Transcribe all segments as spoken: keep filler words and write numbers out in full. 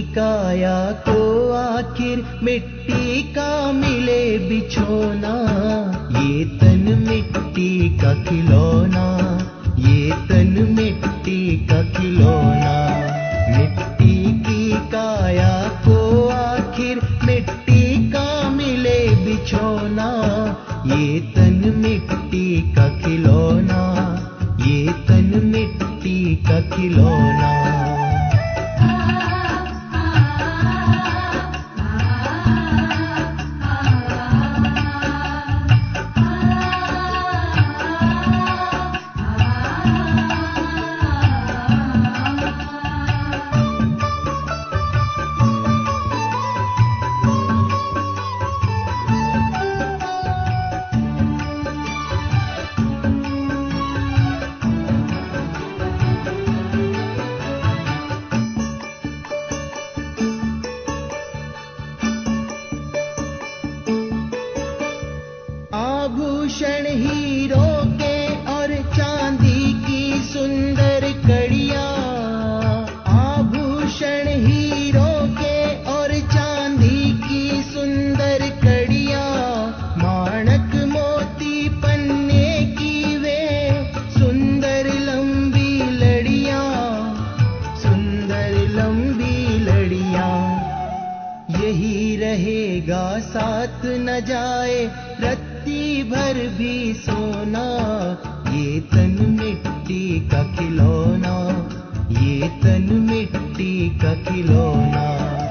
काया को आखिर मिट्टी का मिले बिछोना, ये तन मिट्टी का खिलौना, ये तन मिट्टी का खिलौना। मिट्टी की काया को आखिर मिट्टी का मिले बिछोना, ये तन मिट्टी का खिलौना, ये तन मिट्टी का खिलौना। आभूषण हीरों के और चांदी की सुंदर कड़ियां, आभूषण हीरों के और चांदी की सुंदर कड़ियां, माणक मोती पन्ने की वे सुंदर लंबी लड़ियां, सुंदर लंबी लड़ियां। यही रहेगा साथ न जाए रत्ती भर भी सोना, ये तन मिट्टी का खिलौना, ये तन मिट्टी का खिलौना।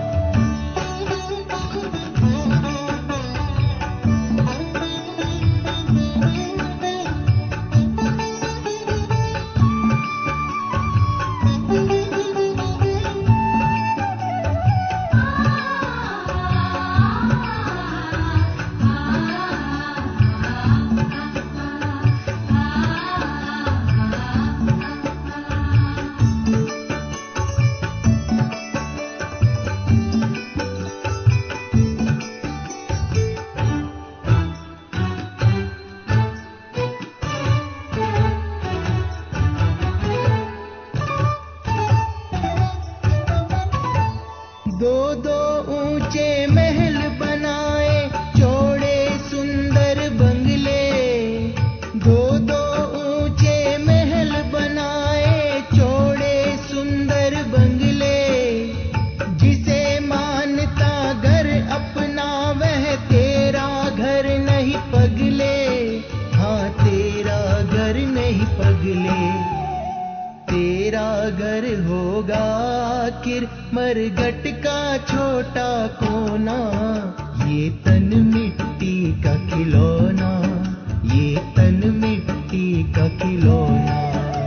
दो दो ऊंचे महल बनाए चौड़े सुंदर बंगले, दो दो ऊंचे महल बनाए चौड़े सुंदर बंगले। जिसे मानता घर अपना वह तेरा घर नहीं पगले, हाँ तेरा घर नहीं पगले। तेरा घर होगा आखिर मरघट का छोटा कोना, ये तन मिट्टी का खिलौना, ये तन मिट्टी का खिलौना।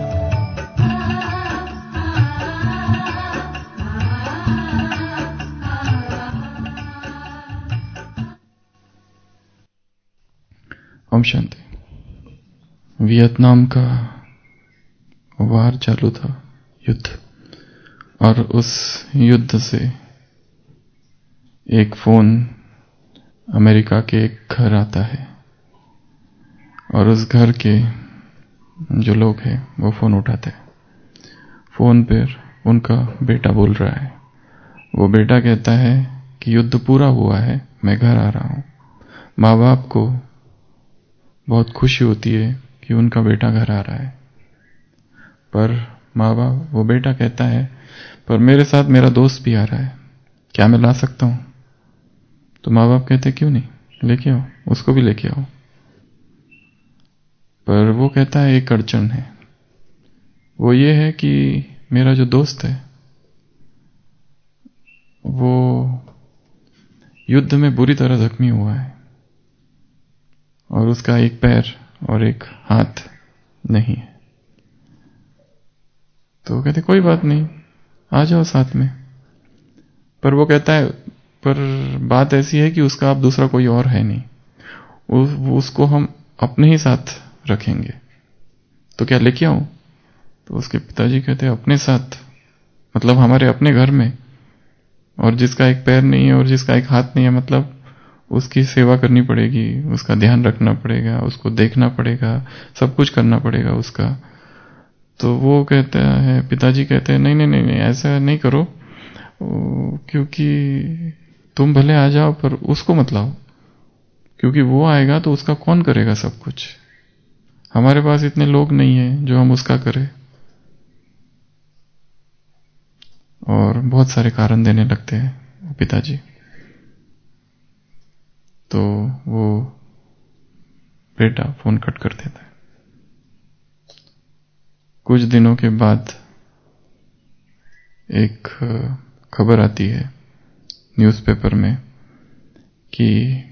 ओम शांति। वियतनाम का वार चालू था, युद्ध, और उस युद्ध से एक फोन अमेरिका के एक घर आता है, और उस घर के जो लोग हैं वो फोन उठाते हैं। फोन पर उनका बेटा बोल रहा है। वो बेटा कहता है कि युद्ध पूरा हुआ है, मैं घर आ रहा हूं। माँ बाप को बहुत खुशी होती है कि उनका बेटा घर आ रहा है, पर माँ बाप, वो बेटा कहता है पर मेरे साथ मेरा दोस्त भी आ रहा है, क्या मैं ला सकता हूं? तो माँ बाप कहते क्यों नहीं, लेके आओ, उसको भी लेके आओ। पर वो कहता है एक अड़चन है, वो ये है कि मेरा जो दोस्त है वो युद्ध में बुरी तरह जख्मी हुआ है, और उसका एक पैर और एक हाथ नहीं है। तो वो कहते कोई बात नहीं, आ जाओ साथ में। पर वो कहता है पर बात ऐसी है कि उसका अब दूसरा कोई और है नहीं, उस, उसको हम अपने ही साथ रखेंगे, तो क्या लेके आऊं? तो उसके पिताजी कहते हैं अपने साथ मतलब हमारे अपने घर में, और जिसका एक पैर नहीं है और जिसका एक हाथ नहीं है, मतलब उसकी सेवा करनी पड़ेगी, उसका ध्यान रखना पड़ेगा, उसको देखना पड़ेगा, सब कुछ करना पड़ेगा उसका। तो वो कहता है, पिताजी कहते हैं नहीं नहीं नहीं नहीं ऐसा नहीं करो, क्योंकि तुम भले आ जाओ पर उसको मत लाओ, क्योंकि वो आएगा तो उसका कौन करेगा सब कुछ। हमारे पास इतने लोग नहीं हैं जो हम उसका करें। और बहुत सारे कारण देने लगते हैं पिताजी। तो वो बेटा फोन कट कर देता है। कुछ दिनों के बाद एक खबर आती है न्यूज़पेपर में कि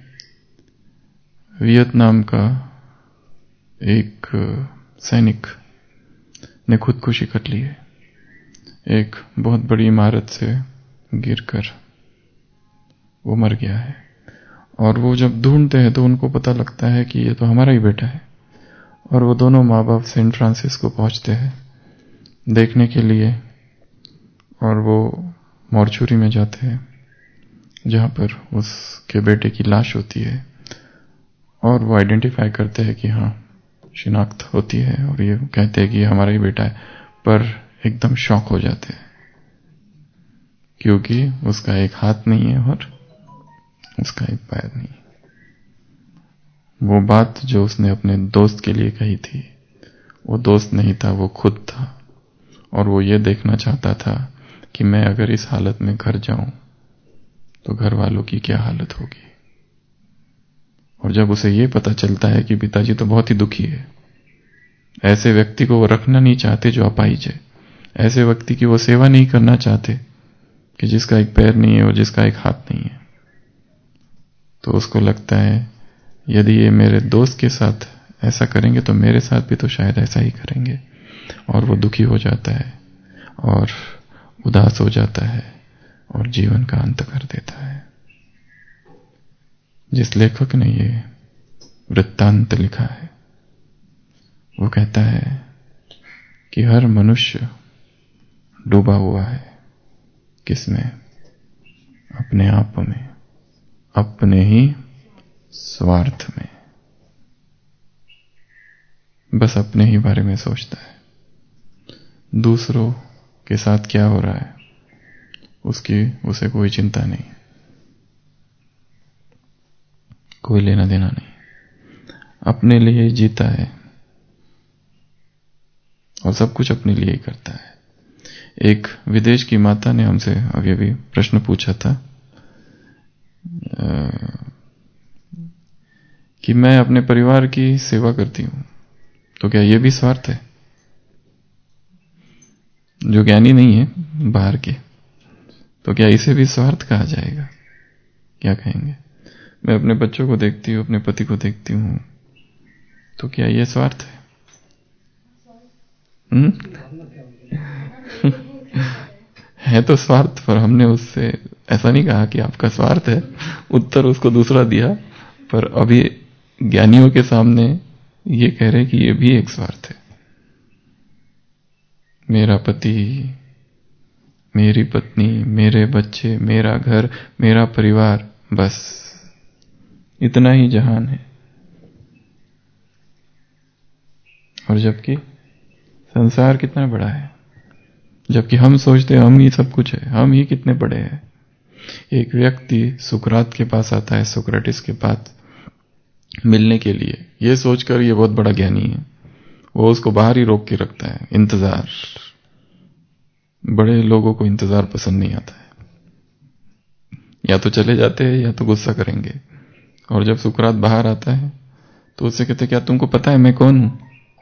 वियतनाम का एक सैनिक ने खुदकुशी कर ली है। एक बहुत बड़ी इमारत से गिरकर वो मर गया है। और वो जब ढूंढते हैं तो उनको पता लगता है कि ये तो हमारा ही बेटा है। और वो दोनों माँ बाप सैन फ्रांसिस्को पहुंचते हैं देखने के लिए। और वो मॉर्चुरी में जाते हैं जहां पर उसके बेटे की लाश होती है। और वो आइडेंटिफाई करते हैं कि हाँ, शिनाख्त होती है और ये कहते हैं कि ये हमारा ही बेटा है। पर एकदम शॉक हो जाते हैं क्योंकि उसका एक हाथ नहीं है और उसका एक पैर नहीं। वो बात जो उसने अपने दोस्त के लिए कही थी, वो दोस्त नहीं था, वो खुद था। और वो ये देखना चाहता था कि मैं अगर इस हालत में घर जाऊं तो घर वालों की क्या हालत होगी। और जब उसे ये पता चलता है कि पिताजी तो बहुत ही दुखी है, ऐसे व्यक्ति को वो रखना नहीं चाहते जो अपाहिज है, ऐसे व्यक्ति की वो सेवा नहीं करना चाहते कि जिसका एक पैर नहीं है और जिसका एक हाथ नहीं है, तो उसको लगता है यदि ये मेरे दोस्त के साथ ऐसा करेंगे तो मेरे साथ भी तो शायद ऐसा ही करेंगे। और वो दुखी हो जाता है और उदास हो जाता है और जीवन का अंत कर देता है। जिस लेखक ने ये वृत्तांत लिखा है वो कहता है कि हर मनुष्य डूबा हुआ है किसमें? अपने आप में, अपने ही स्वार्थ में, बस अपने ही बारे में सोचता है। दूसरों के साथ क्या हो रहा है उसकी उसे कोई चिंता नहीं, कोई लेना देना नहीं। अपने लिए ही जीता है और सब कुछ अपने लिए ही करता है। एक विदेश की माता ने हमसे अभी अभी प्रश्न पूछा था कि मैं अपने परिवार की सेवा करती हूं तो क्या ये भी स्वार्थ है? जो ज्ञानी नहीं है बाहर के, तो क्या इसे भी स्वार्थ कहा जाएगा? क्या कहेंगे? मैं अपने बच्चों को देखती हूं, अपने पति को देखती हूं, तो क्या ये स्वार्थ है? हम्म? है तो स्वार्थ, पर हमने उससे ऐसा नहीं कहा कि आपका स्वार्थ है, उत्तर उसको दूसरा दिया। पर अभी ज्ञानियों के सामने ये कह रहे कि ये भी एक स्वार्थ है। मेरा पति, मेरी पत्नी, मेरे बच्चे, मेरा घर, मेरा परिवार, बस इतना ही जहान है। और जबकि संसार कितना बड़ा है, जबकि हम सोचते हैं हम ही सब कुछ है, हम ही कितने बड़े हैं। एक व्यक्ति सुकरात के पास आता है, सोक्रेटिस के पास मिलने के लिए, यह सोचकर ये बहुत बड़ा ज्ञानी है। वो उसको बाहर ही रोक के रखता है। इंतजार, बड़े लोगों को इंतजार पसंद नहीं आता है, या तो चले जाते हैं या तो गुस्सा करेंगे। और जब सुकरात बाहर आता है तो उससे कहते, क्या तुमको पता है मैं कौन हूं?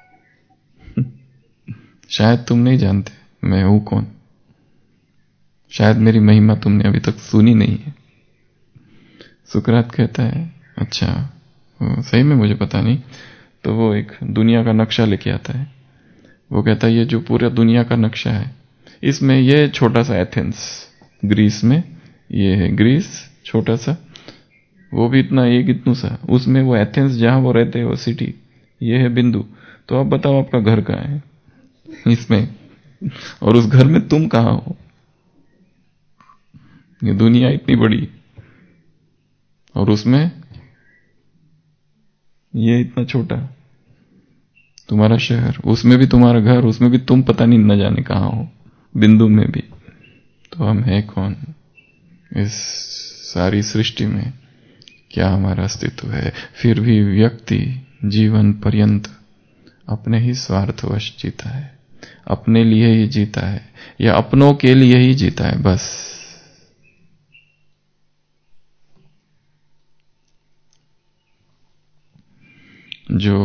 शायद तुम नहीं जानते मैं हूं कौन, शायद मेरी महिमा तुमने अभी तक सुनी नहीं है। सुकरात कहता है, अच्छा सही में मुझे पता नहीं। तो वो एक दुनिया का नक्शा लेके आता है। वो कहता है ये जो पूरा दुनिया का नक्शा है, इसमें ये छोटा सा एथेंस ग्रीस में, ये है ग्रीस छोटा सा, वो भी इतना एक इतनू सा, उसमें वो एथेंस जहां वो रहते हैं वो सिटी, ये है बिंदु। तो अब बताओ आपका घर कहाँ है इसमें, और उस घर में तुम कहां हो? ये दुनिया इतनी बड़ी और उसमें ये इतना छोटा, तुम्हारा शहर, उसमें भी तुम्हारा घर, उसमें भी तुम पता नहीं न जाने कहां हो, बिंदु में भी। तो हम हैं कौन? इस सारी सृष्टि में क्या हमारा अस्तित्व है? फिर भी व्यक्ति जीवन पर्यंत अपने ही स्वार्थवश जीता है, अपने लिए ही जीता है, या अपनों के लिए ही जीता है बस। जो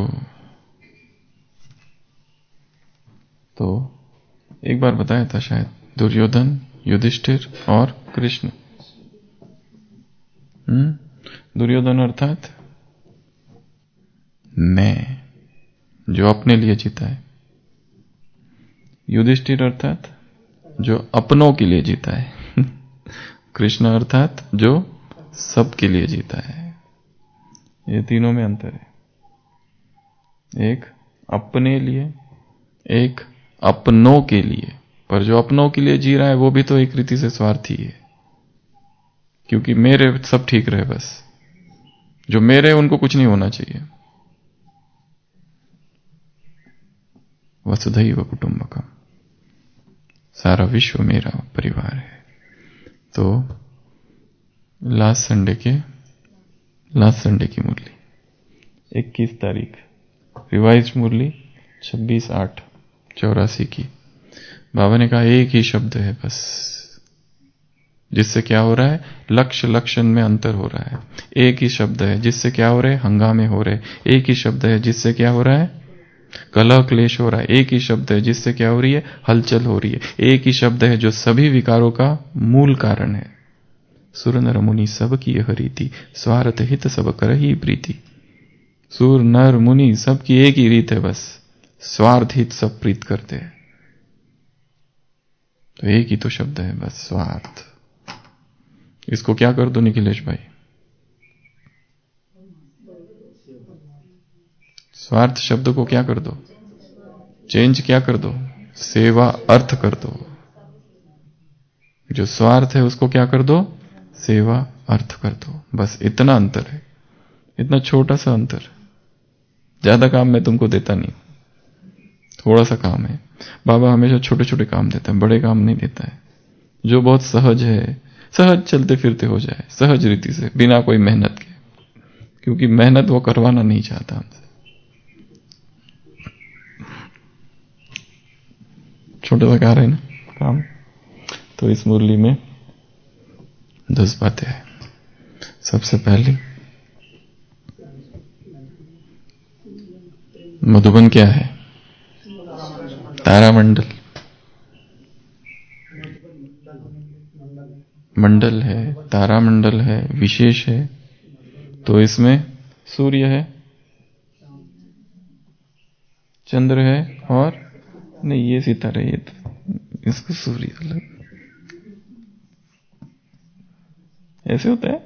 तो एक बार बताया था शायद, दुर्योधन, युधिष्ठिर और कृष्ण। हम्म दुर्योधन अर्थात मैं, जो अपने लिए जीता है। युधिष्ठिर अर्थात जो अपनों के लिए जीता है। कृष्ण अर्थात जो सबके लिए जीता है। ये तीनों में अंतर है, एक अपने लिए, एक अपनों के लिए। पर जो अपनों के लिए जी रहा है वो भी तो एक रीति से स्वार्थी है, क्योंकि मेरे सब ठीक रहे बस। जो मेरे उनको कुछ नहीं होना चाहिए। वसुधैव कुटुंबकम, सारा विश्व मेरा परिवार है। तो लास्ट संडे के लास्ट संडे की मुरली इक्कीस तारीख, रिवाइज मुरली छब्बीस आठ चौरासी की। बाबा ने कहा एक ही शब्द है बस, जिससे क्या हो रहा है? लक्ष्य लक्षण में अंतर हो रहा है। एक ही शब्द है जिससे क्या हो रहे? हंगामे हो रहे। एक ही शब्द है जिससे क्या हो रहा है? कलह क्लेश हो रहा है। एक ही शब्द है जिससे क्या हो रही है? हलचल हो रही है। एक ही शब्द है जो सभी विकारों का मूल कारण है। सुर नर मुनि सब की यह रीति, स्वार्थ हित सब कर ही प्रीति। सुर नर मुनि सब की एक ही रीत है बस, स्वार्थ हित सब प्रीत करते हैं। तो एक ही तो शब्द है बस, स्वार्थ। इसको क्या कर दो निखिलेश भाई? स्वार्थ शब्द को क्या कर दो? चेंज क्या कर दो? सेवा अर्थ कर दो। जो स्वार्थ है उसको क्या कर दो? सेवा अर्थ कर दो। बस इतना अंतर है, इतना छोटा सा अंतर। ज्यादा काम मैं तुमको देता नहीं, थोड़ा सा काम है। बाबा हमेशा छोटे छोटे काम देता है, बड़े काम नहीं देता है। जो बहुत सहज है, सहज चलते फिरते हो जाए, सहज रीति से, बिना कोई मेहनत के, क्योंकि मेहनत वो करवाना नहीं चाहता हमसे। छोटे सा कह रहे हैं ना काम। तो इस मुरली में दस बातें हैं। सबसे पहली, मधुबन क्या है? तारामंडल, मंडल है, तारामंडल है, विशेष है। तो इसमें सूर्य है, चंद्र है, और नहीं ये सितारे, ये तो इसको सूर्य अलग ऐसे होता है।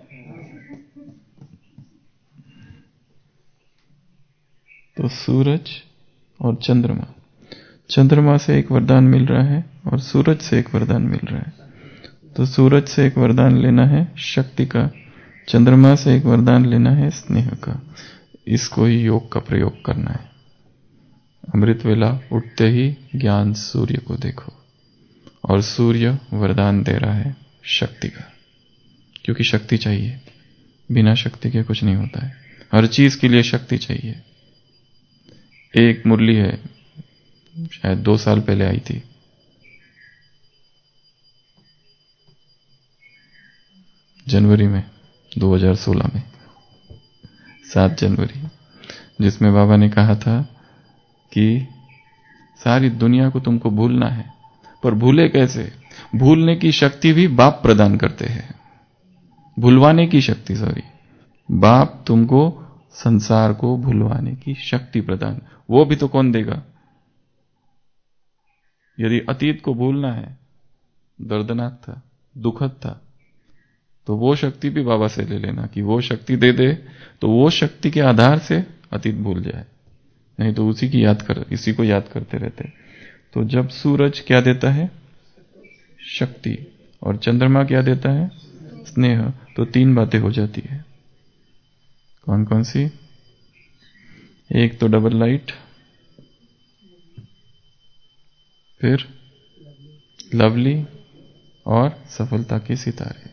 तो सूरज और चंद्रमा, चंद्रमा से एक वरदान मिल रहा है और सूरज से एक वरदान मिल रहा है। तो सूरज से एक वरदान लेना है शक्ति का, चंद्रमा से एक वरदान लेना है स्नेह का। इसको ही योग का प्रयोग करना है। अमृत वेला उठते ही ज्ञान सूर्य को देखो, और सूर्य वरदान दे रहा है शक्ति का, क्योंकि शक्ति चाहिए, बिना शक्ति के कुछ नहीं होता है। हर चीज के लिए शक्ति चाहिए। एक मुरली है, शायद दो साल पहले आई थी, जनवरी में, दो हज़ार सोलह में, सात जनवरी, जिसमें बाबा ने कहा था कि सारी दुनिया को तुमको भूलना है, पर भूले कैसे? भूलने की शक्ति भी बाप प्रदान करते हैं। भुलवाने की शक्ति, सॉरी, बाप तुमको संसार को भुलवाने की शक्ति प्रदान, वो भी तो कौन देगा? यदि अतीत को भूलना है, दर्दनाक था, दुखद था, तो वो शक्ति भी बाबा से ले लेना कि वो शक्ति दे दे, तो वो शक्ति के आधार से अतीत भूल जाए, नहीं तो उसी की याद कर इसी को याद करते रहते। तो जब सूरज क्या देता है? शक्ति, और चंद्रमा क्या देता है? स्नेह। तो तीन बातें हो जाती है। कौन कौन सी? एक तो डबल लाइट, फिर लवली, और सफलता के सितारे।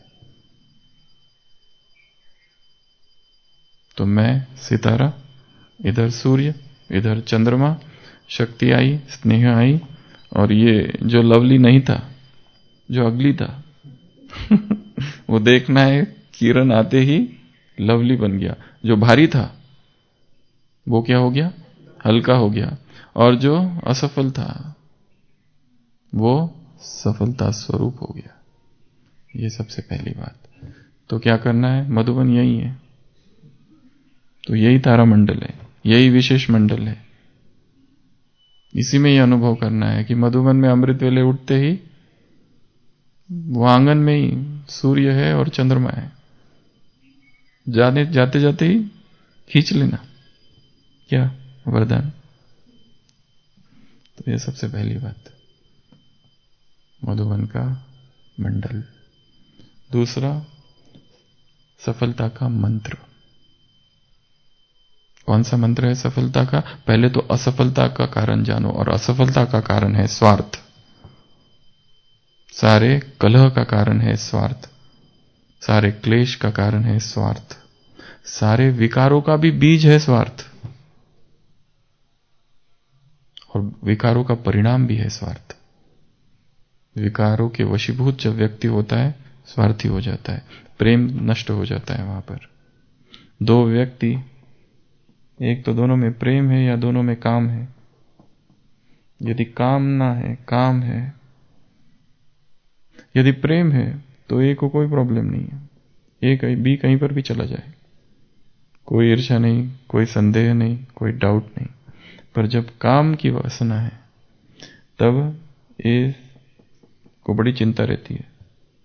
तो मैं सितारा, इधर सूर्य, इधर चंद्रमा, शक्ति आई, स्नेह आई, और ये जो लवली नहीं था, जो अगली था वो देखना है, किरण आते ही लवली बन गया। जो भारी था वो क्या हो गया? हल्का हो गया। और जो असफल था वो सफलता स्वरूप हो गया। ये सबसे पहली बात। तो क्या करना है? मधुबन यही है, तो यही तारा मंडल है, यही विशेष मंडल है। इसी में यह अनुभव करना है कि मधुबन में अमृत वेले उठते ही वो आंगन में ही सूर्य है और चंद्रमा है। जाने जाते जाते ही खींच लेना, क्या वरदान। तो ये सबसे पहली बात, मधुबन का मंडल। दूसरा, सफलता का मंत्र। कौन सा मंत्र है सफलता का? पहले तो असफलता का कारण जानो, और असफलता का कारण है स्वार्थ। सारे कलह का कारण है स्वार्थ, सारे क्लेश का कारण है स्वार्थ, सारे विकारों का भी बीज है स्वार्थ, और विकारों का परिणाम भी है स्वार्थ। विकारों के वशीभूत जब व्यक्ति होता है, स्वार्थी हो जाता है, प्रेम नष्ट हो जाता है। वहां पर दो व्यक्ति, एक तो दोनों में प्रेम है या दोनों में काम है। यदि कामना है, काम है, यदि प्रेम है, तो ए को कोई प्रॉब्लम नहीं है, ए कहीं बी कहीं पर भी चला जाए, कोई ईर्ष्या नहीं, कोई संदेह नहीं, कोई डाउट नहीं। पर जब काम की वासना है तब ए को बड़ी चिंता रहती है,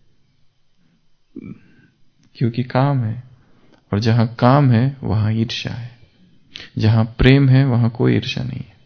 क्योंकि काम है, और जहां काम है वहां ईर्ष्या है, जहां प्रेम है वहां कोई ईर्ष्या नहीं है।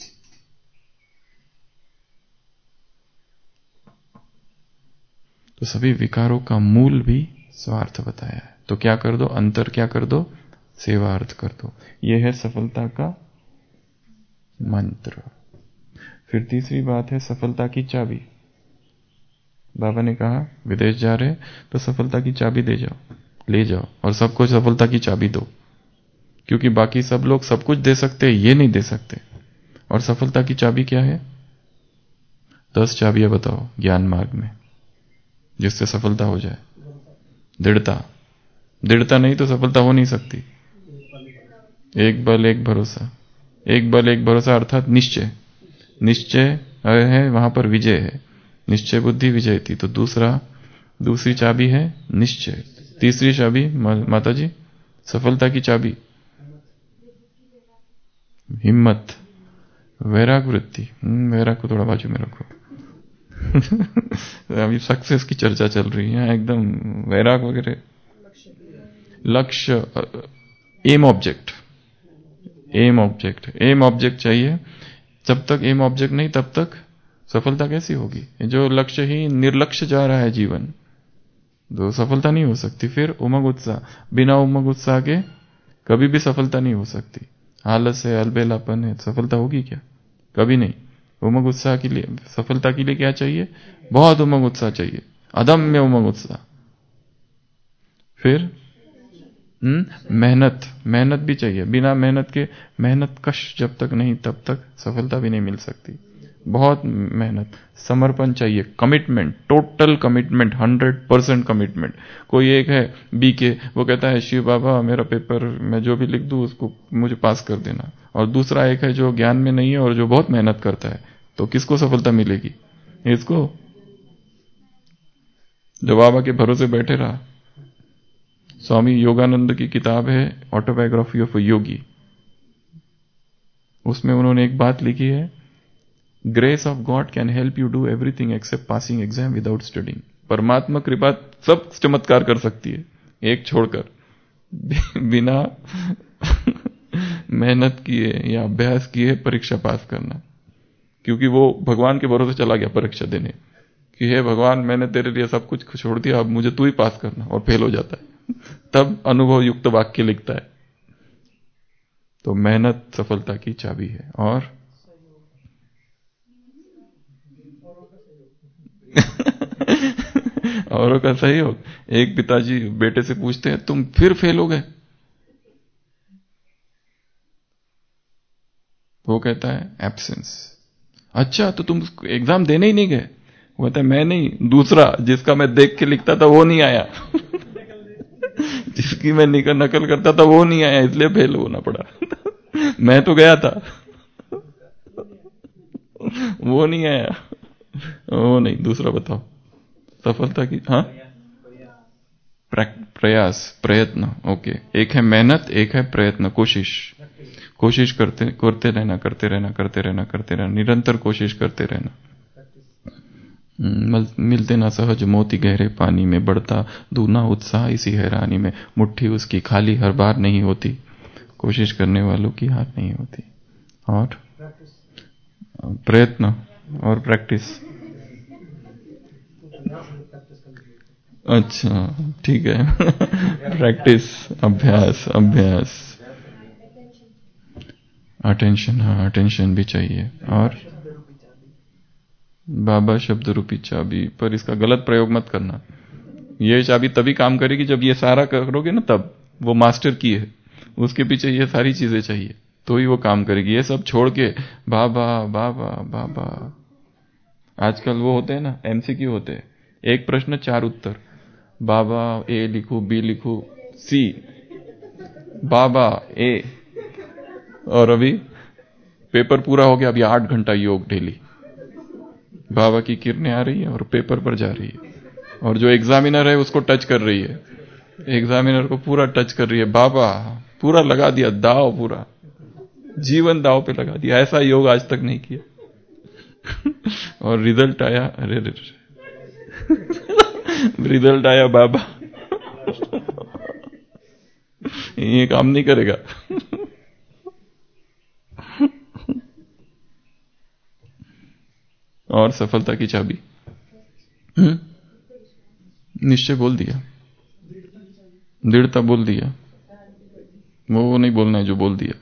तो सभी विकारों का मूल भी स्वार्थ बताया है। तो क्या कर दो? अंतर क्या कर दो? सेवार्थ कर दो। यह है सफलता का मंत्र। फिर तीसरी बात है सफलता की चाबी। बाबा ने कहा विदेश जा रहे तो सफलता की चाबी दे जाओ, ले जाओ, और सबको सफलता की चाबी दो, क्योंकि बाकी सब लोग सब कुछ दे सकते हैं, ये नहीं दे सकते। और सफलता की चाबी क्या है? दस चाबियां बताओ ज्ञान मार्ग में, जिससे सफलता हो जाए। दृढ़ता, दृढ़ता नहीं तो सफलता हो नहीं सकती। एक बल एक भरोसा, एक बल एक भरोसा अर्थात निश्चय। निश्चय है वहां पर विजय है, निश्चय बुद्धि विजय थी। तो दूसरा दूसरी चाबी है निश्चय। तीसरी चाबी माता जी, सफलता की चाबी हिम्मत, वैराग वृत्ति। वैराग को थोड़ा बाजू में रखो अभी सक्सेस की चर्चा चल रही है एकदम, वैराग वगैरह। लक्ष्य, aim object, aim object, aim object चाहिए। जब तक एम ऑब्जेक्ट नहीं तब तक सफलता कैसी होगी? जो लक्ष्य ही निर्लक्ष्य जा रहा है जीवन, तो सफलता नहीं हो सकती। फिर उमंग उत्साह, बिना उमंग उत्साह के कभी भी सफलता नहीं हो सकती। आलस है, अलबेलापन है, सफलता होगी क्या? कभी नहीं। उमंग उत्साह के लिए, सफलता के लिए क्या चाहिए? बहुत उमंग उत्साह चाहिए, अदम्य उमंग उत्साह। फिर हम्म मेहनत, मेहनत भी चाहिए। बिना मेहनत के, मेहनत कश जब तक नहीं तब तक सफलता भी नहीं मिल सकती। बहुत मेहनत, समर्पण चाहिए, commitment, total commitment, hundred percent commitment. कोई एक है बी के, वो कहता है शिव बाबा मेरा पेपर मैं जो भी लिख दूं उसको मुझे पास कर देना, और दूसरा एक है जो ज्ञान में नहीं है और जो बहुत मेहनत करता है। तो किसको सफलता मिलेगी? इसको जो बाबा के भरोसे बैठे रहा। स्वामी योगानंद की किताब है ऑटोबायोग्राफी ऑफ अ योगी, उसमें उन्होंने एक बात लिखी है, grace of God can help you do everything except passing exam without studying. परमात्मा कृपा सब चमत्कार कर सकती है, एक छोड़कर, बिना मेहनत किए या अभ्यास किए परीक्षा पास करना। क्योंकि वो भगवान के भरोसे चला गया परीक्षा देने कि हे भगवान मैंने तेरे लिए सब कुछ छोड़ दिया, अब मुझे तू ही पास करना, और फेल हो जाता है। तब अनुभव युक्त वाक्य लिखता है। तो मेहनत सफलता की चाबी है। और औरों का सहयोग। एक पिताजी बेटे से पूछते हैं तुम फिर फेल हो गए? वो कहता है एब्सेंस। अच्छा तो तुम एग्जाम देने ही नहीं गए? वो कहता है मैं नहीं, दूसरा जिसका मैं देख के लिखता था वो नहीं आया। जिसकी मैं नकल करता था वो नहीं आया, इसलिए फेल होना पड़ा। मैं तो गया था, वो नहीं आया। वो नहीं, दूसरा बताओ। सफलता की, हाँ, प्रयास, प्रयत्न। ओके, एक है मेहनत, एक है प्रयत्न, कोशिश। कोशिश करते करते रहना, करते रहना, करते रहना, करते रहना, निरंतर कोशिश करते रहना। मिलते ना सहज मोती गहरे पानी में, बढ़ता दूना उत्साह इसी हैरानी में, मुट्ठी उसकी खाली हर बार नहीं होती, कोशिश करने वालों की हार नहीं होती। और प्रयत्न और प्रैक्टिस। अच्छा ठीक है। प्रैक्टिस, अभ्यास, अभ्यास, अटेंशन। हाँ, अटेंशन भी चाहिए। और बाबा शब्द रूपी चाबी, पर इसका गलत प्रयोग मत करना। ये चाबी तभी काम करेगी जब ये सारा करोगे ना, तब वो मास्टर की है, उसके पीछे ये सारी चीजें चाहिए तो ही वो काम करेगी। ये सब छोड़ के बाबा बाबा बाबा, आजकल वो होते हैं ना, एमसीक्यू होते हैं, एक प्रश्न चार उत्तर। बाबा ए लिखू, बी लिखू, सी, बाबा ए। और अभी पेपर पूरा हो गया, अभी आठ घंटा योग डेली। बाबा की किरणें आ रही है और पेपर पर जा रही है, और जो एग्जामिनर है उसको टच कर रही है, एग्जामिनर को पूरा टच कर रही है। बाबा पूरा लगा दिया दाव, पूरा जीवन दाव पे लगा दिया। ऐसा योग आज तक नहीं किया। और रिजल्ट आया, अरे रे, रिजल्ट आया बाबा। ये काम नहीं करेगा। और सफलता की चाबी, निश्चय बोल दिया, दृढ़ता बोल दिया, वो नहीं बोलना है जो बोल दिया।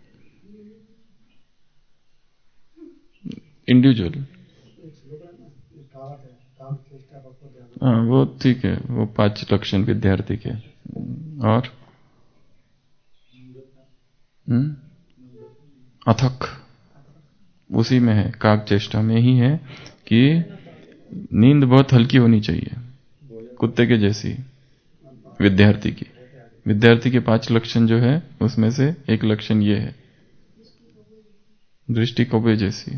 इंडिविजुअल, हाँ वो ठीक है, वो पांच लक्षण विद्यार्थी के। और हम्म अथक, उसी में है, काक चेष्टा में ही है कि नींद बहुत हल्की होनी चाहिए, कुत्ते के जैसी। विद्यार्थी की, विद्यार्थी के पांच लक्षण जो है उसमें से एक लक्षण ये है, दृष्टि कौवे जैसी।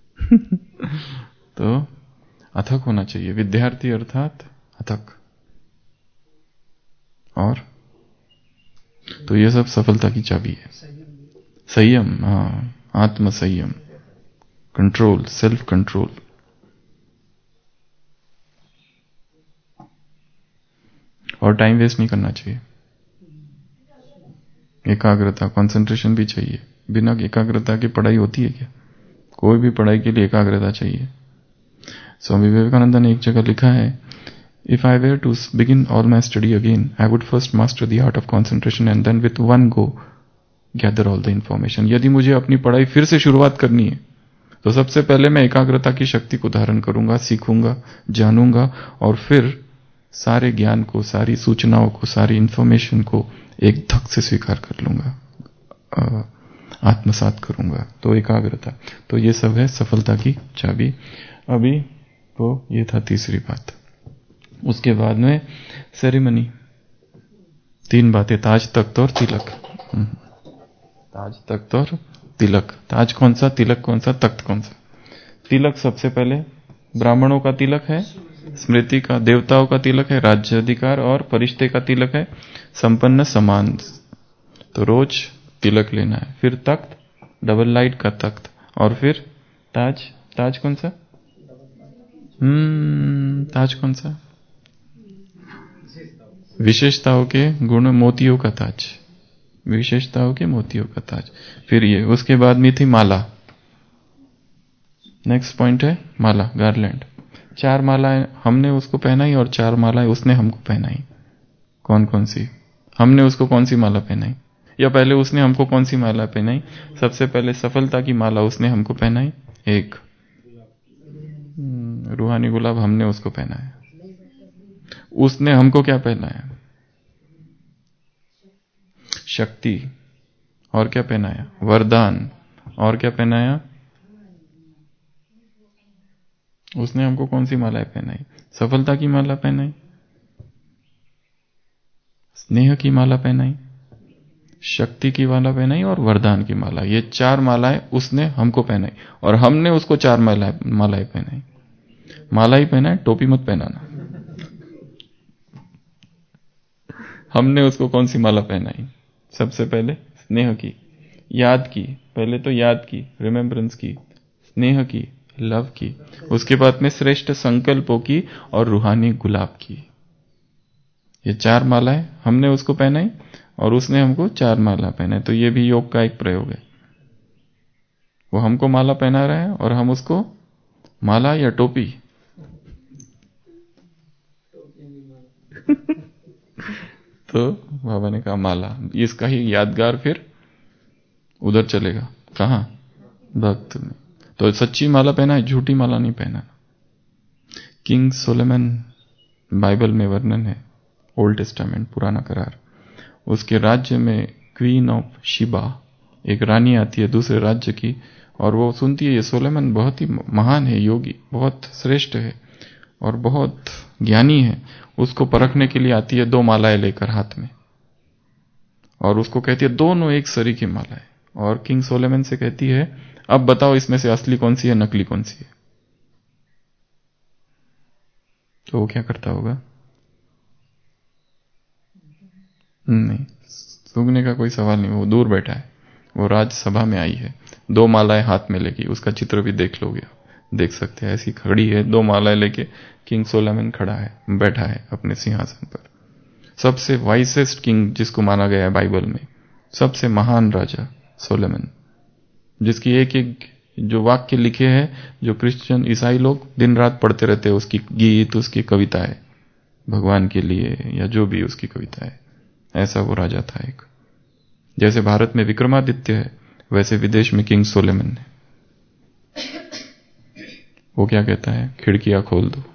तो अथक होना चाहिए विद्यार्थी, अर्थात अथक। और तो ये सब सफलता की चाबी है। संयम, हाँ, आत्म संयम, कंट्रोल, सेल्फ कंट्रोल। और टाइम वेस्ट नहीं करना चाहिए। एकाग्रता, कंसंट्रेशन भी चाहिए। बिना एकाग्रता की पढ़ाई होती है क्या? कोई भी पढ़ाई के लिए एकाग्रता चाहिए। स्वामी विवेकानंद ने एक जगह लिखा है, if I were to begin all my study again, I would first master the art of concentration and then with one go gather all the information. यदि मुझे अपनी पढ़ाई फिर से शुरुआत करनी है तो सबसे पहले मैं एकाग्रता की शक्ति को धारण करूंगा, सीखूंगा, जानूंगा, और फिर सारे ज्ञान को, सारी सूचनाओं को, सारी इंफॉर्मेशन को एक धक से स्वीकार कर लूंगा, आत्मसात करूंगा। तो एकाग्रता, तो ये सब है सफलता की चाबी। अभी तो ये था तीसरी बात। उसके बाद में सेरेमनी, तीन बातें, ताज, तख्त और तिलक। ताज, तख्त और तिलक। ताज कौन सा, तिलक कौन सा, तख्त कौन सा? तिलक सबसे पहले ब्राह्मणों का तिलक है, स्मृति का, देवताओं का तिलक है, राज्य अधिकार और परिश्ते का तिलक है, संपन्न समान। तो रोज तिलक लेना है। फिर तख्त, डबल लाइट का तख्त, और फिर ताज। ताज कौन सा? हम्म ताज कौन सा? विशेषताओं के गुण, मोतियों का ताज, विशेषताओं के मोतियों का ताज। फिर ये, उसके बाद में थी माला। नेक्स्ट पॉइंट है माला, गार्लैंड। चार मालाएं हमने उसको पहनाई और चार मालाएं उसने हमको पहनाई। कौन कौन सी? हमने उसको कौन सी माला पहनाई, या पहले उसने हमको कौन सी माला पहनाई? सबसे पहले सफलता की माला उसने हमको पहनाई, एक रूहानी गुलाब हमने उसको पहनाया। उसने हमको क्या पहनाया? शक्ति। और क्या पहनाया? वरदान। और क्या पहनाया? उसने हमको कौन सी मालाएं पहनाई? सफलता की माला पहनाई, स्नेह की माला पहनाई, शक्ति की माला पहनाई और वरदान की माला। ये चार मालाएं उसने हमको पहनाई और हमने उसको चार मालाएं मालाएं पहनाई। माला ही पहनाए, टोपी मत पहनाना। हमने उसको कौन सी माला पहनाई? सबसे पहले स्नेह की, याद की। पहले तो याद की, रिमेम्बरेंस की, स्नेह की, लव की, उसके बाद में श्रेष्ठ संकल्पों की और रूहानी गुलाब की। ये चार मालाएं हमने उसको पहनाई और उसने हमको चार माला पहनाई। तो ये भी योग का एक प्रयोग है। वो हमको माला पहना रहा है और हम उसको माला या टोपी तो बाबा ने कहा माला। इसका ही यादगार फिर उधर चलेगा। कहां? भक्त में। तो सच्ची माला पहना है, झूठी माला नहीं पहना। किंग सोलोमन बाइबल में वर्णन है, ओल्ड टेस्टामेंट पुराना करार। उसके राज्य में क्वीन ऑफ शिबा, एक रानी आती है दूसरे राज्य की, और वो सुनती है ये सोलोमन बहुत ही महान है, योगी, बहुत श्रेष्ठ है और बहुत ज्ञानी है। उसको परखने के लिए आती है, दो मालाएं लेकर हाथ में, और उसको कहती है दोनों एक सरी की माला है। और किंग सोलोमन से कहती है अब बताओ इसमें से असली कौन सी है, नकली कौन सी है। तो वो क्या करता होगा? नहीं, सूंघने का कोई सवाल नहीं, वो दूर बैठा है। वो राज्यसभा में आई है, दो मालाएं हाथ में लेके। उसका चित्र भी देख लोगे, देख सकते हैं। ऐसी खड़ी है, दो मालाएं लेके किंग सोलोमन खड़ा है, बैठा है अपने सिंहासन पर। सबसे वाइसेस्ट किंग जिसको माना गया है बाइबल में, सबसे महान राजा सोलोमन, जिसकी एक एक जो वाक्य लिखे हैं, जो क्रिश्चियन ईसाई लोग दिन रात पढ़ते रहते हैं, उसकी गीत, उसकी कविताएं भगवान के लिए, या जो भी उसकी कविता है। ऐसा वो राजा था एक। जैसे भारत में विक्रमादित्य है, वैसे विदेश में किंग सोलोमन है। वो क्या कहता है? खिड़कियां खोल दो।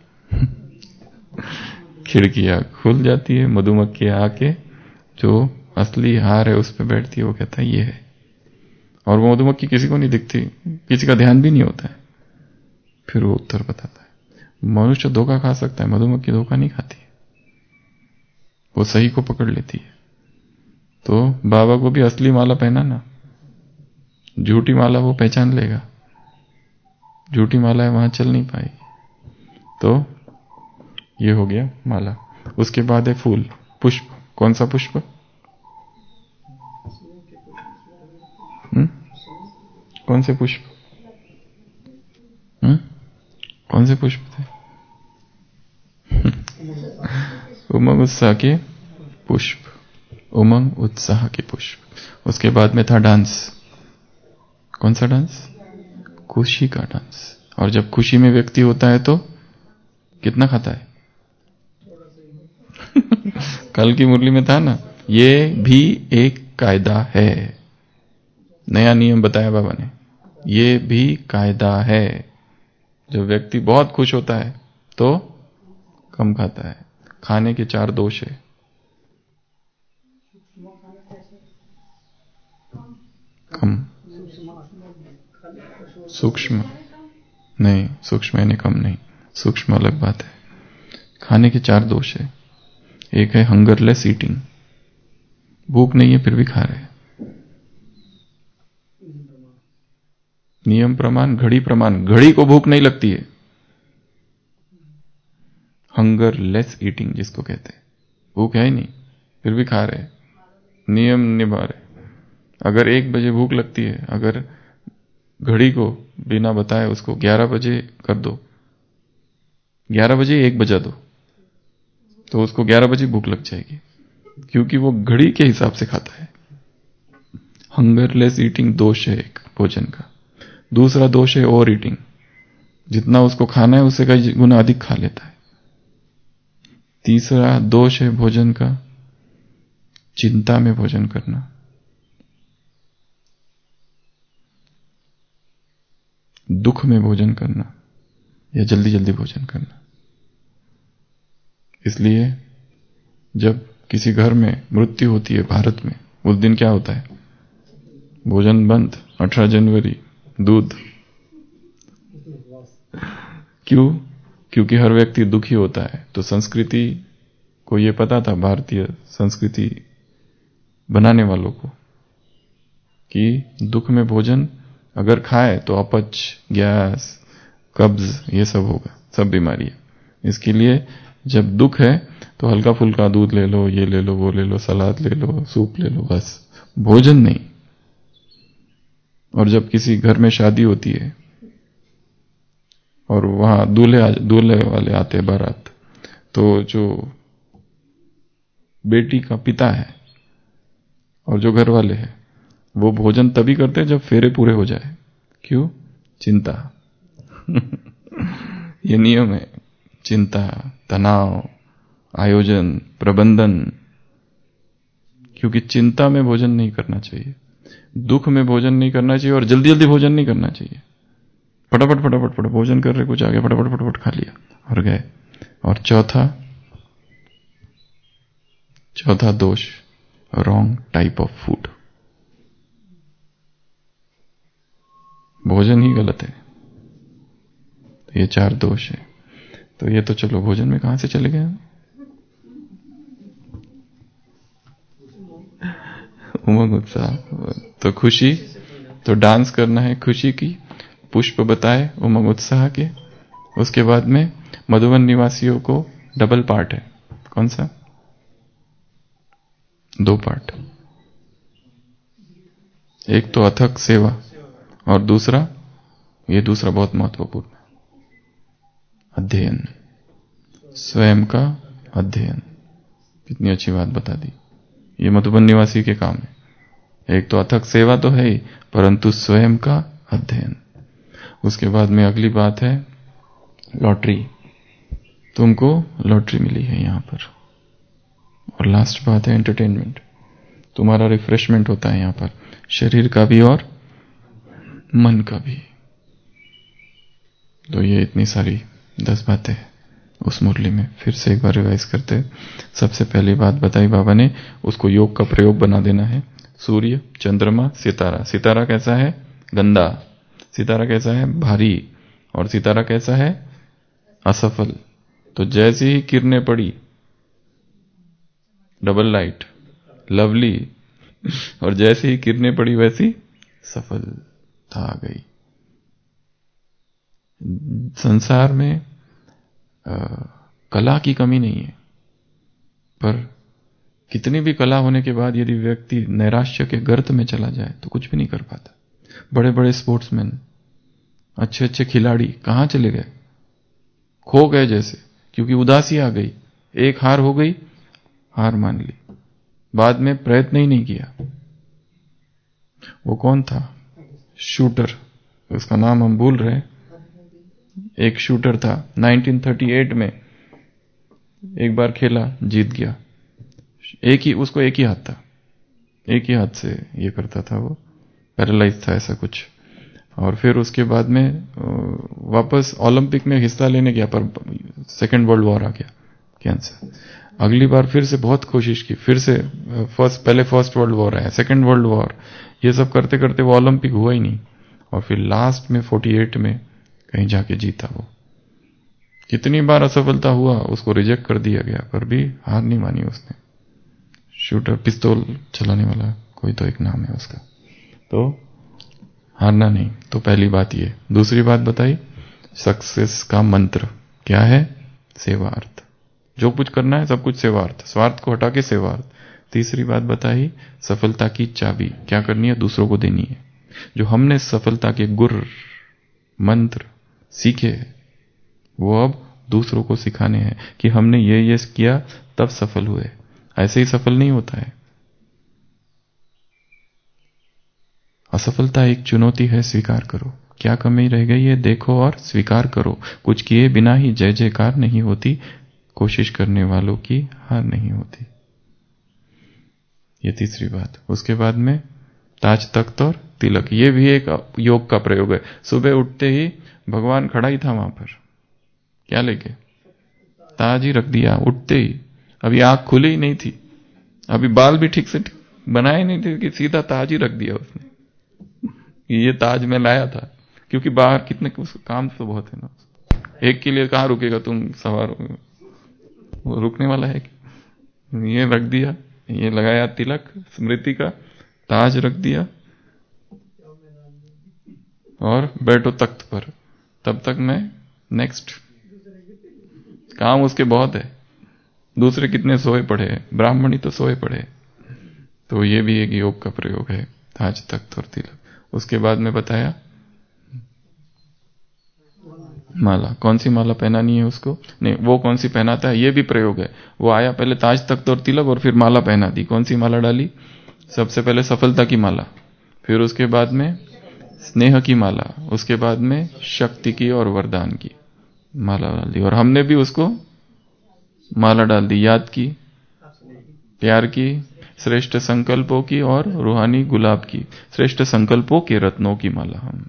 खिड़कियां खुल जाती है, मधुमक्खियां आके जो असली हार है उस पर बैठती है। वो कहता है ये है, और वो मधुमक्खी किसी को नहीं दिखती, किसी का ध्यान भी नहीं होता है। फिर वो उत्तर बताता है। मनुष्य धोखा खा सकता है, मधुमक्खी धोखा नहीं खाती, वो सही को पकड़ लेती है। तो बाबा को भी असली माला पहना ना, झूठी माला वो पहचान लेगा, झूठी माला है वहां चल नहीं पाएगी। तो ये हो गया माला। उसके बाद है फूल, पुष्प। कौन सा पुष्प? हुँ? कौन से पुष्प? हुँ? कौन से पुष्प थे? उमंग उत्साह के पुष्प, उमंग उत्साह के पुष्प। उसके बाद में था डांस। कौन सा डांस? खुशी का डांस। और जब खुशी में व्यक्ति होता है तो कितना खाता है? कल की मुरली में था ना, ये भी एक कायदा है। नया नियम बताया बाबा ने, ये भी कायदा है। जब व्यक्ति बहुत खुश होता है तो कम खाता है। खाने के चार दोष है। कम, सूक्ष्म नहीं, सूक्ष्म यानी कम नहीं, सूक्ष्म अलग बात है। खाने के चार दोष है। एक है हंगरलेस ईटिंग, भूख नहीं है फिर भी खा रहे हैं। नियम प्रमाण, घड़ी प्रमाण, घड़ी को भूख नहीं लगती है। हंगरलेस ईटिंग जिसको कहते हैं, भूख है ही नहीं फिर भी खा रहे हैं, नियम निभा रहे। अगर एक बजे भूख लगती है, अगर घड़ी को बिना बताए उसको ग्यारह बजे कर दो, ग्यारह बजे एक बजा दो, तो उसको ग्यारह बजे भूख लग जाएगी, क्योंकि वो घड़ी के हिसाब से खाता है। हंगरलेस ईटिंग दोष है एक भोजन का। दूसरा दोष है ओवर ईटिंग, जितना उसको खाना है उससे कई गुना अधिक खा लेता है। तीसरा दोष है भोजन का चिंता में भोजन करना, दुख में भोजन करना, या जल्दी जल्दी भोजन करना। इसलिए जब किसी घर में मृत्यु होती है भारत में, उस दिन क्या होता है? भोजन बंद। अठारह जनवरी दूध। क्यों? क्योंकि हर व्यक्ति दुखी होता है। तो संस्कृति को ये पता था, भारतीय संस्कृति बनाने वालों को, कि दुख में भोजन अगर खाए तो अपच, गैस, कब्ज, ये सब होगा, सब बीमारी है। इसके लिए जब दुख है तो हल्का फुल्का दूध ले लो, ये ले लो, वो ले लो, सलाद ले लो, सूप ले लो, बस, भोजन नहीं। और जब किसी घर में शादी होती है और वहां दूल्हे दूल्हे वाले आते हैं बारात, तो जो बेटी का पिता है और जो घर वाले हैं वो भोजन तभी करते हैं जब फेरे पूरे हो जाए। क्यों? चिंता। ये नियम है। चिंता, तनाव, आयोजन, प्रबंधन। क्योंकि चिंता में भोजन नहीं करना चाहिए, दुख में भोजन नहीं करना चाहिए, और जल्दी जल्दी भोजन नहीं करना चाहिए। फटाफट फटाफट फटाफट भोजन कर रहे, कुछ आ गया, फटाफट फटाफट खा लिया और गए। और चौथा चौथा दोष, रॉन्ग टाइप ऑफ फूड। भोजन ही गलत है। तो ये चार दोष है। तो ये तो चलो, भोजन में कहां से चले गए? उमंग, उत्साह, तो खुशी, तो डांस करना है खुशी की। पुष्प बताए उमंग उत्साह के। उसके बाद में मधुबन निवासियों को डबल पार्ट है। कौन सा? दो पार्ट। एक तो अथक सेवा, और दूसरा, ये दूसरा बहुत महत्वपूर्ण है, अध्ययन, स्वयं का अध्ययन। कितनी अच्छी बात बता दी। ये मधुबन निवासी के काम है। एक तो अथक सेवा तो है ही, परंतु स्वयं का अध्ययन। उसके बाद में अगली बात है लॉटरी। तुमको लॉटरी मिली है यहां पर। और लास्ट बात है एंटरटेनमेंट। तुम्हारा रिफ्रेशमेंट होता है यहां पर, शरीर का भी और मन का भी। तो ये इतनी सारी दस बातें उस मुरली में फिर से एक बार रिवाइज करते। सबसे पहली बात बताई बाबा ने, उसको योग का प्रयोग बना देना है। सूर्य, चंद्रमा, सितारा। सितारा कैसा है? गंदा। सितारा कैसा है? भारी। और सितारा कैसा है? असफल। तो जैसी ही किरणें पड़ी, डबल लाइट, लवली, और जैसे ही किरणें पड़ी वैसी सफलता आ गई। संसार में आ, कला की कमी नहीं है, पर कितनी भी कला होने के बाद यदि व्यक्ति नैराश्य के गर्त में चला जाए तो कुछ भी नहीं कर पाता। बड़े बड़े स्पोर्ट्समैन, अच्छे अच्छे खिलाड़ी कहां चले गए? खो गए जैसे, क्योंकि उदासी आ गई। एक हार हो गई, हार मान ली, बाद में प्रयत्न ही नहीं किया। वो कौन था? शूटर, उसका नाम हम भूल रहे। एक शूटर था, नाइनटीन थर्टी एट में एक बार खेला, जीत गया। एक ही, उसको एक ही हाथ था, एक ही हाथ से ये करता था, वो पैरालाइज था ऐसा कुछ। और फिर उसके बाद में वापस ओलंपिक में हिस्सा लेने गया, पर सेकेंड वर्ल्ड वॉर आ गया, कैंसर। अगली बार फिर से बहुत कोशिश की, फिर से फर्स्ट, पहले फर्स्ट वर्ल्ड वॉर आया, सेकेंड वर्ल्ड वॉर, ये सब करते करते वो ओलंपिक हुआ ही नहीं। और फिर लास्ट में अड़तालीस में कहीं जाके जीता वो। कितनी बार असफलता हुआ, उसको रिजेक्ट कर दिया गया, पर भी हार नहीं मानी उसने। शूटर, पिस्तौल चलाने वाला, कोई तो एक नाम है उसका। तो हारना नहीं। तो पहली बात ये। दूसरी बात बताई, सक्सेस का मंत्र क्या है? सेवार्थ। जो कुछ करना है सब कुछ सेवार्थ, स्वार्थ को हटा के सेवार्थ। तीसरी बात बताई, सफलता की चाबी क्या करनी है? दूसरों को देनी है। जो हमने सफलता के गुर मंत्र सीखे, वो अब दूसरों को सिखाने हैं कि हमने ये ये किया तब सफल हुए। ऐसे ही सफल नहीं होता है। असफलता एक चुनौती है, स्वीकार करो। क्या कमी रह गई है देखो और स्वीकार करो। कुछ किए बिना ही जय जयकार नहीं होती, कोशिश करने वालों की हार नहीं होती। ये तीसरी बात। उसके बाद में ताज तख्त और तिलक, ये भी एक योग का प्रयोग है। सुबह उठते ही भगवान खड़ा ही था वहां पर, क्या लेके? ताज ही रख दिया उठते ही। अभी आंख खुली ही नहीं थी, अभी बाल भी ठीक से बनाए नहीं थे कि सीधा ताज ही रख दिया उसने। ये ताज मैं लाया था, क्योंकि बाहर कितने काम तो बहुत है ना, एक के लिए कहां रुकेगा तुम सवार हो, वो रुकने वाला है कि ये रख दिया, ये लगाया तिलक स्मृति का, ताज रख दिया और बैठो तख्त पर। तब तक मैं नेक्स्ट काम उसके बहुत है, दूसरे कितने सोए पड़े हैं, ब्राह्मणी तो सोए पड़े। तो ये भी एक योग का प्रयोग है, ताज तख्त और तिलक। उसके बाद में बताया माला, कौन सी माला पहनानी है उसको, नहीं वो कौन सी पहनाता है ये भी प्रयोग है। वो आया पहले ताज तख्त और तिलक और फिर माला पहना दी। कौन सी माला डाली, सबसे पहले सफलता की माला, फिर उसके बाद में स्नेह की माला, उसके बाद में शक्ति की और वरदान की माला डाल दी। और हमने भी उसको माला डाल दी, याद की, प्यार की, श्रेष्ठ संकल्पों की और रूहानी गुलाब की, श्रेष्ठ संकल्पों के रत्नों की माला हम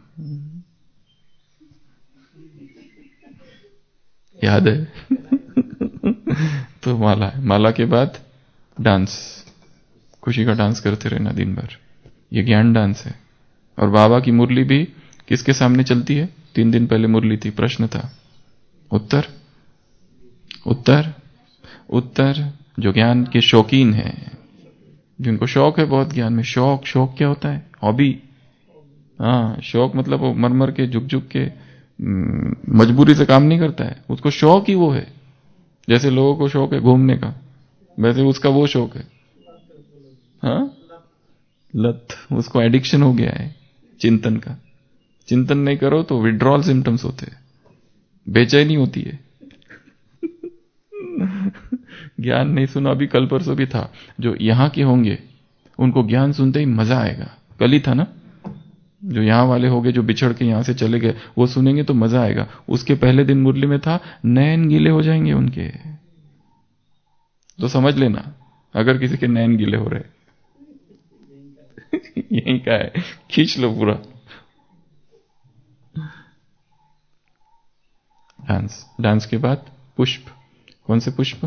याद है। तो माला है, माला के बाद डांस, खुशी का डांस करते रहना दिन भर, ये ज्ञान डांस है। और बाबा की मुरली भी किसके सामने चलती है, तीन दिन पहले मुरली थी, प्रश्न था, उत्तर उत्तर उत्तर जो ज्ञान के शौकीन हैं, जिनको शौक है बहुत ज्ञान में, शौक शौक क्या होता है, हॉबी, हाँ शौक मतलब वो मर मर के झुक झुक के मजबूरी से काम नहीं करता है, उसको शौक ही वो है। जैसे लोगों को शौक है घूमने का, वैसे उसका वो शौक है, हाँ लत, उसको एडिक्शन हो गया है चिंतन का। चिंतन नहीं करो तो विड्रॉल सिम्टम्स होते हैं, बेचैनी होती है। ज्ञान नहीं सुना, अभी कल परसों भी था, जो यहां के होंगे उनको ज्ञान सुनते ही मजा आएगा। कल ही था ना, जो यहां वाले होंगे जो बिछड़ के यहां से चले गए, वो सुनेंगे तो मजा आएगा। उसके पहले दिन मुरली में था, नैन गीले हो जाएंगे उनके। तो समझ लेना अगर किसी के नैन गीले हो रहे यही का है, खींच लो पूरा। डांस, डांस के बाद पुष्प, कौन से पुष्प,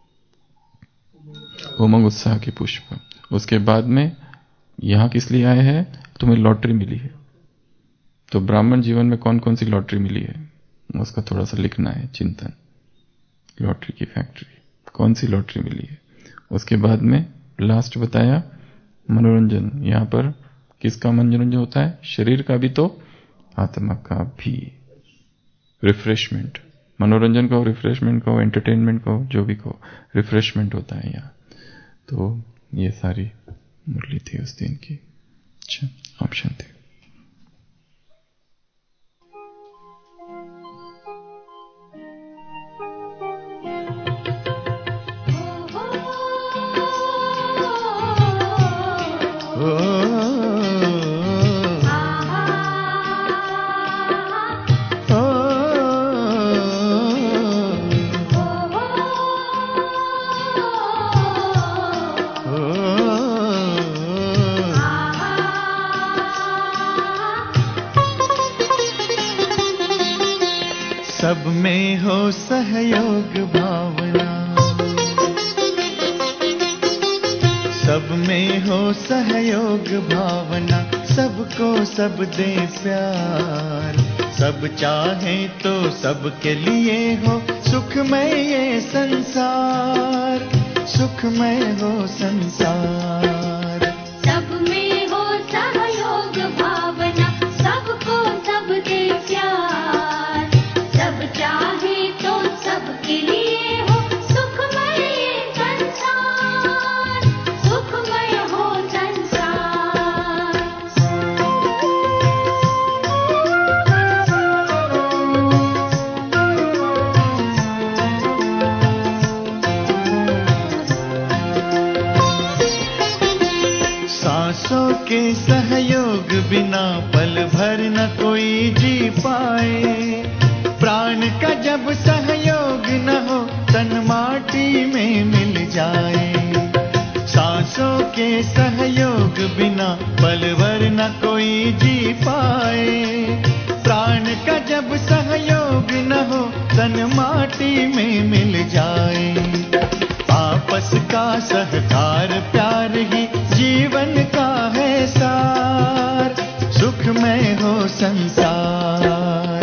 उमंग उत्साह के पुष्प। उसके बाद में यहां किस लिए आए हैं, तुम्हें लॉटरी मिली है, तो ब्राह्मण जीवन में कौन कौन सी लॉटरी मिली है उसका थोड़ा सा लिखना है, चिंतन, लॉटरी की फैक्ट्री, कौन सी लॉटरी मिली है। उसके बाद में लास्ट बताया मनोरंजन, यहां पर किसका मनोरंजन होता है, शरीर का भी तो आत्मा का भी, रिफ्रेशमेंट, मनोरंजन को, रिफ्रेशमेंट को, एंटरटेनमेंट को, जो भी को रिफ्रेशमेंट होता है यहाँ। तो ये सारी मुरली थी उस दिन की। अच्छा, आप शांति। सब में हो सहयोग भावना, सब में हो सहयोग भावना, सबको सब दे प्यार, सब चाहे तो सबके लिए हो सुखमय ये संसार, सुखमय हो संसार। सब में हो सहयोग भावना, सबको सब दे प्यार, सब चाहे तो सबके लिए हो सुखमय ये संसार, सुखमय हो संसार। सांसों के सहयोग बिना पल भर न कोई जी पाए, प्राण का जब सहयोग न हो तन माटी में मिल जाए। सांसों के सहयोग बिना पल भर न कोई जी पाए, प्राण का जब सहयोग न हो तन माटी में मिल जाए। आपस का सहकार प्यार ही जीवन का है सार, सुखमय हो संसार।